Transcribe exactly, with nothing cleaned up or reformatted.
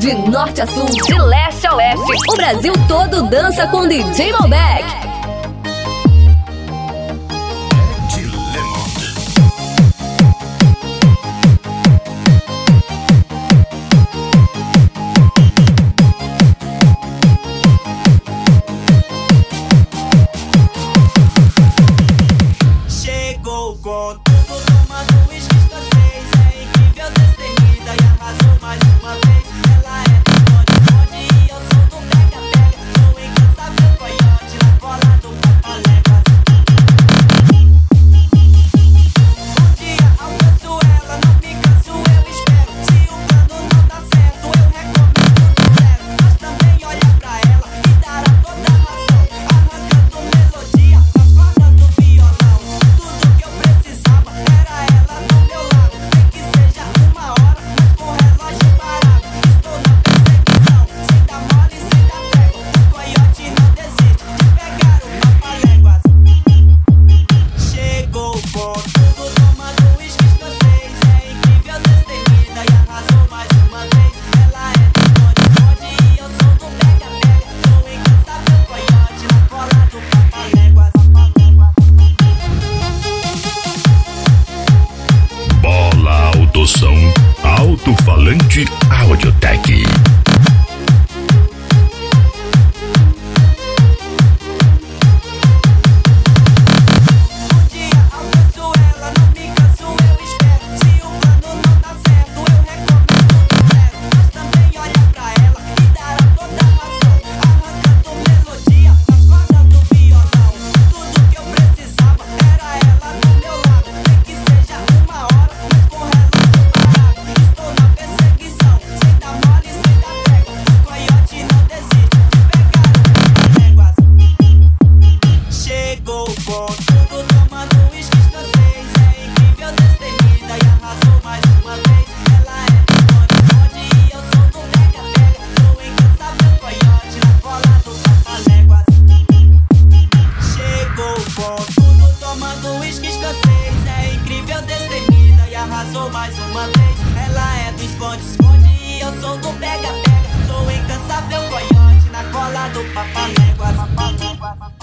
De norte a sul, de leste a oeste, o Brasil todo dança com D J Malbec. Alto-falante Audiotec. Arrasou mais uma vez. Ela é do esconde-esconde e eu sou do pega-pega. Sou incansável coiote na cola do papaléguas.